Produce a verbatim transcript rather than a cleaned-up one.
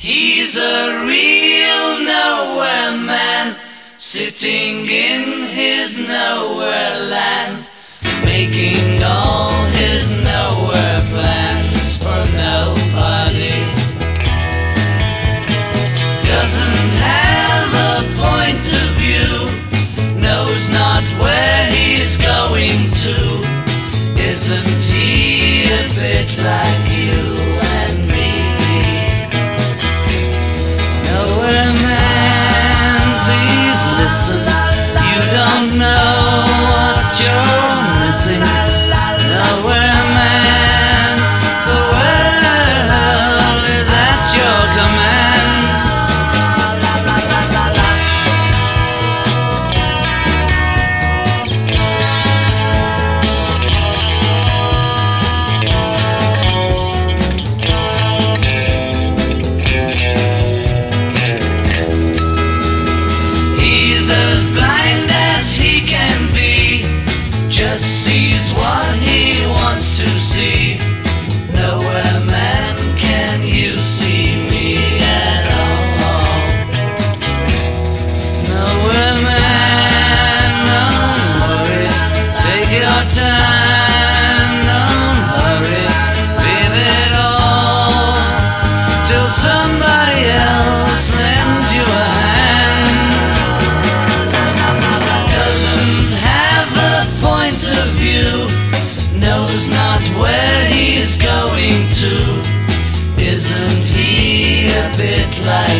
He's a real nowhere man, sitting in his nowhere land, making all his nowhere plans for nobody. Doesn't have a point of view, knows not where he's going to. Isn't he a bit like you and me? Nowhere man, please listen. You don't know what you're missing. Nowhere man, the world is at your command. He's as blind as he can be, just sees what he wants to see. Nowhere man, can you see me at all? Nowhere man, don't worry, take your time, don't hurry, leave it all till somebody else lends you a hand. Doesn't have a point of view, knows not where he's going to. Isn't he a bit like